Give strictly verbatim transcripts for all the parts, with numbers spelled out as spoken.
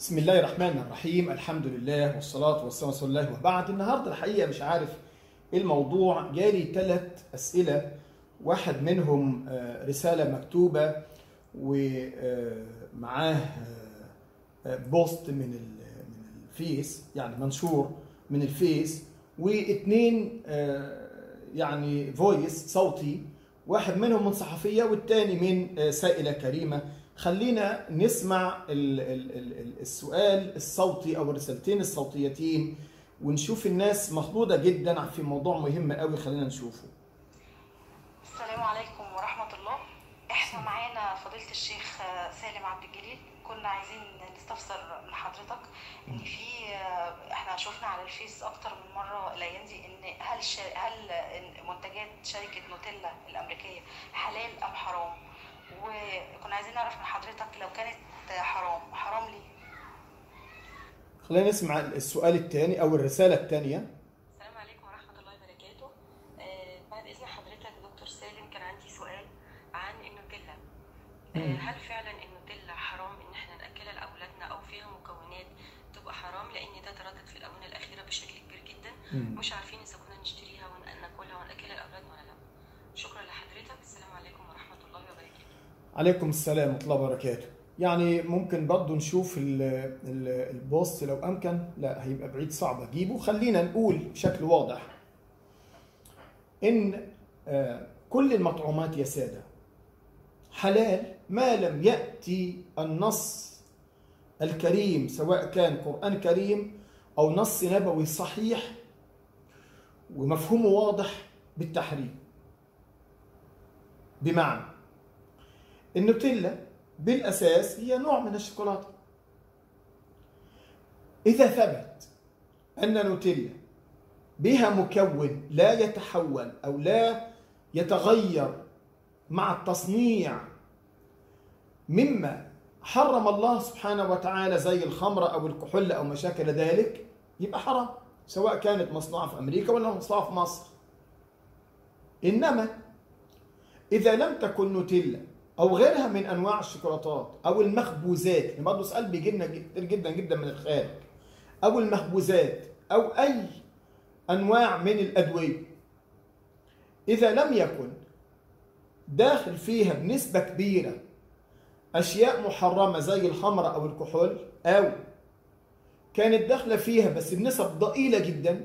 بسم الله الرحمن الرحيم. الحمد لله والصلاة والسلام على الله وبعد. النهاردة الحقيقة مش عارف ايه الموضوع، جالي ثلاث أسئلة، واحد منهم رسالة مكتوبة ومعاه بوست من الفيس، يعني منشور من الفيس، واثنين يعني فويس صوتي، واحد منهم من صحفية والتاني من سائلة كريمة. خلينا نسمع السؤال الصوتي او الرسالتين الصوتيتين ونشوف الناس مخضوضة جدا في موضوع مهم قوي. خلينا نشوفه. السلام عليكم ورحمة الله. احنا معانا فضيلة الشيخ سالم عبد الجليل، كنا عايزين نستفسر من حضرتك ان في احنا شفنا على الفيس اكتر من مرة الايام دي ان هل هل منتجات شركة نوتيلا الامريكية حلال ام حرام، وكنا عايزين نعرف من حضرتك لو كانت حرام حرام ليه؟ خلينا نسمع السؤال الثاني او الرسالة الثانية. السلام عليكم ورحمة الله وبركاته. آه بعد إذن حضرتك دكتور سالم، كان عندي سؤال عن النوتيلا. آه هل فعلا النوتيلا حرام إن احنا نأكلها لأولادنا أو فيها مكونات تبقى حرام؟ لأن ده تردد في الآونة الأخيرة بشكل كبير جدا. مم. مش عارفين إذا كنا نشتريها وناكلها ونأكلها لأولادنا ولا لا. شكرا لحضرتك. السلام عليكم ورحمة الله وبركاته. عليكم السلام ورحمة الله وبركاته. يعني ممكن برضه نشوف البوست لو أمكن. لا هيبقى بعيد، صعب أجيبه. خلينا نقول بشكل واضح إن كل المطعومات يا سادة حلال ما لم يأتي النص الكريم، سواء كان قرآن كريم أو نص نبوي صحيح ومفهومه واضح بالتحريم. بمعنى النوتيلا بالأساس هي نوع من الشوكولاتة. إذا ثبت أن نوتيلا بها مكون لا يتحول أو لا يتغير مع التصنيع مما حرم الله سبحانه وتعالى زي الخمر أو الكحول أو ما شاكل ذلك، يبقى حرام، سواء كانت مصنوعة في أمريكا ولا مصنوعة في مصر. إنما إذا لم تكن نوتيلا أو غيرها من أنواع الشوكولاتات أو المخبوزات، يعني برضه سؤال بيجي لنا كتير جدا جدا من الخارج، أو المخبوزات أو أي أنواع من الأدوية، إذا لم يكن داخل فيها بنسبة كبيرة أشياء محرمة زي الخمر أو الكحول، أو كانت داخلة فيها بس بنسب ضئيلة جدا،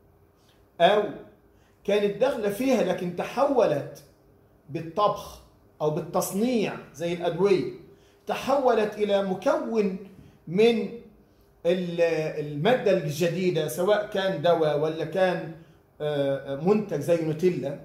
أو كانت داخلة فيها لكن تحولت بالطبخ أو بالتصنيع زي الأدوية، تحولت إلى مكون من المادة الجديدة، سواء كان دواء ولا كان منتج زي نوتيلا،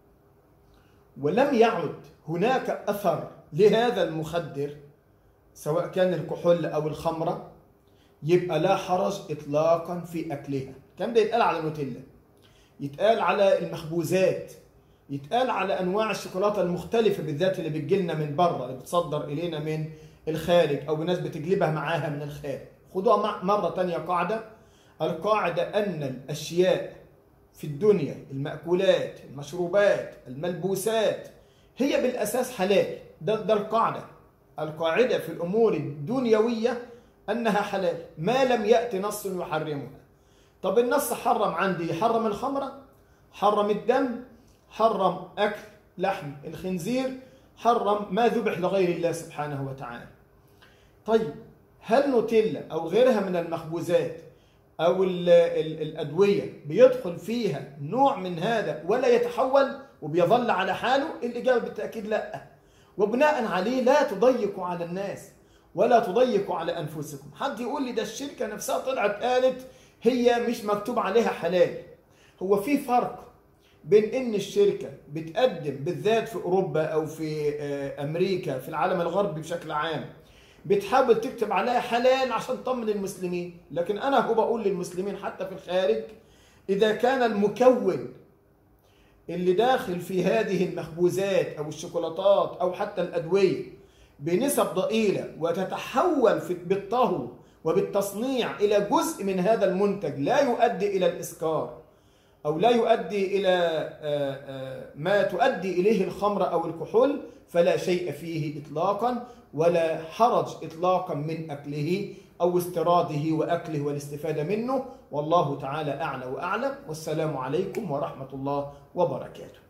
ولم يعد هناك أثر لهذا المخدر سواء كان الكحول أو الخمرة، يبقى لا حرج إطلاقا في أكلها. كان ده يتقال على نوتيلا، يتقال على المخبوزات، يتقال على أنواع الشوكولاتة المختلفة بالذات اللي بتجيلنا من بره، اللي بتصدر إلينا من الخارج أو ناس بتجلبها معاها من الخارج. خدوها مرة تانية قاعدة، القاعدة أن الأشياء في الدنيا، المأكولات، المشروبات، الملبوسات، هي بالأساس حلال. ده, ده القاعدة القاعدة في الأمور الدنيوية أنها حلال ما لم يأتي نص يحرمها. طب النص حرم عندي، حرم الخمرة، حرم الدم، حرم أكل لحم الخنزير، حرم ما ذبح لغير الله سبحانه وتعالى. طيب هل نوتيلا أو غيرها من المخبوزات أو ال ال الأدوية بيدخل فيها نوع من هذا ولا يتحول وبيظل على حاله؟ الإجابة بالتأكيد لا. وبناء عليه لا تضيقوا على الناس ولا تضيقوا على أنفسكم. حد يقول لي ده الشركة نفسها طلعت قالت هي مش مكتوب عليها حلال. هو في فرق بين ان الشركة بتقدم بالذات في اوروبا او في امريكا في العالم الغربي بشكل عام بتحاول تكتب عليها حلال عشان تطمن المسلمين، لكن انا هو بقول للمسلمين حتى في الخارج اذا كان المكون اللي داخل في هذه المخبوزات او الشوكولاتات او حتى الادوية بنسب ضئيلة وتتحول في بالطهو وبالتصنيع الى جزء من هذا المنتج لا يؤدي الى الاسكار أو لا يؤدي إلى ما تؤدي إليه الخمر أو الكحول، فلا شيء فيه إطلاقا ولا حرج إطلاقا من أكله أو استيراده وأكله والاستفادة منه، والله تعالى أعلى وأعلم. والسلام عليكم ورحمة الله وبركاته.